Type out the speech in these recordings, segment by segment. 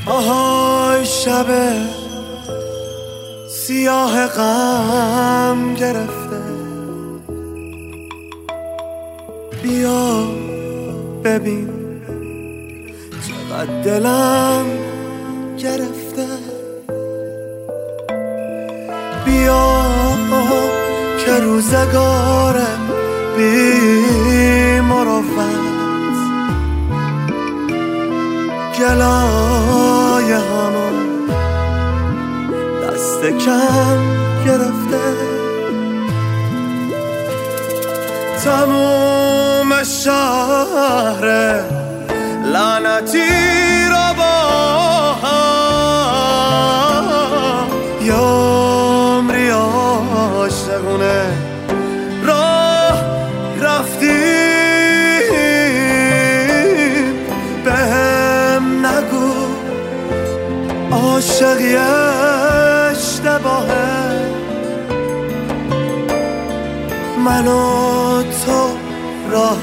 آهای شب سیاه غم گرفته، بیا ببین چقدر دلم گرفته. بیا که روزگارم بی مروت گلای همون دست کم گرفته. تموم شهر لعنتی را با هم یا عمری عاشقونه راه رفتیم. بهم نگو عاشقی اشتباهه، من و تو راه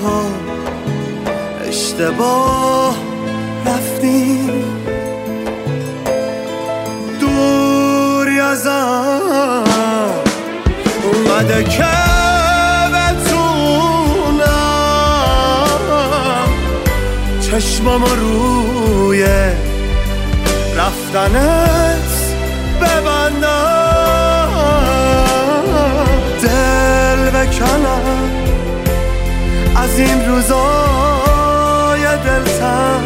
اشتباه رفتیم. دوری ازم اومده که بتونم چشمم روی رفتنت ببندم، دل بکنم از این روزای دلتنگ،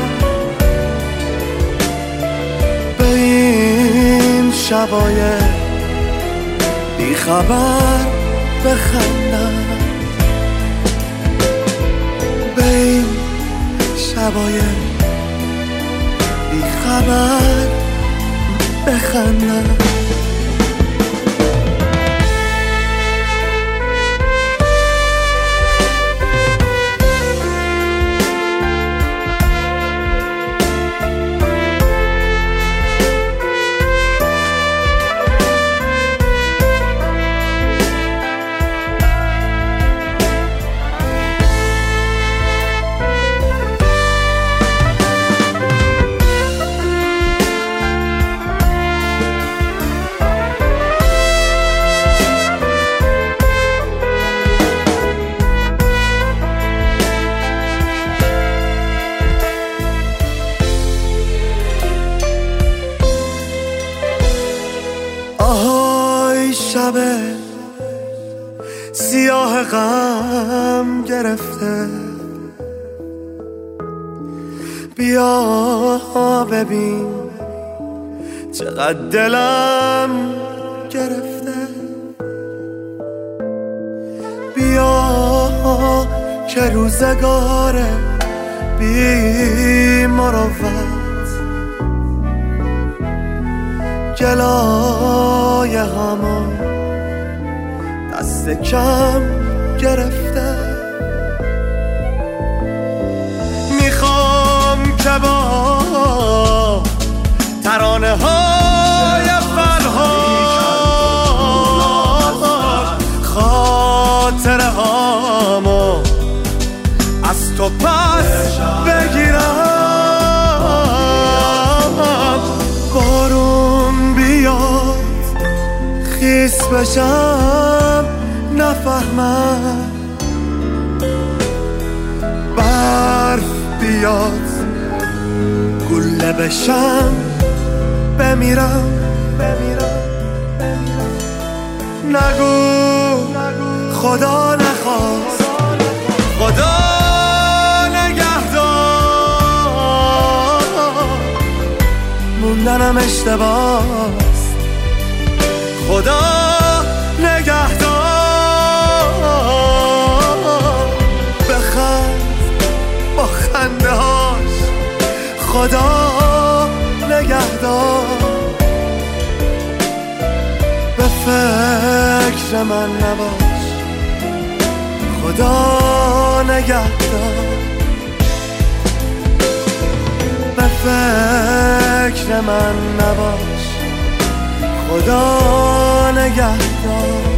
به این شبای بی خبر بخندم، به این شبای بی خبر بخندم. آهای شب سیاه غم گرفته، بیا ببین چقدر دلم گرفته. بیا که روزگار بی مروت گلای همون دست کم گرفته. میخوام که با ترانه های فرهاد خاطره هامو از تو پس بگیرم. بارون بیاد خیس بشم نفهمم، برف بیاد گله بشم بمیرم. نگو خدا نخواست خدا نگهدار، موندنم اشتباهست خدا نگهدار. بخند با خنده هاش خدا نگهدار. به فکر من نباش خدا نگهدار. به فکر من نباش خدا نگهدار.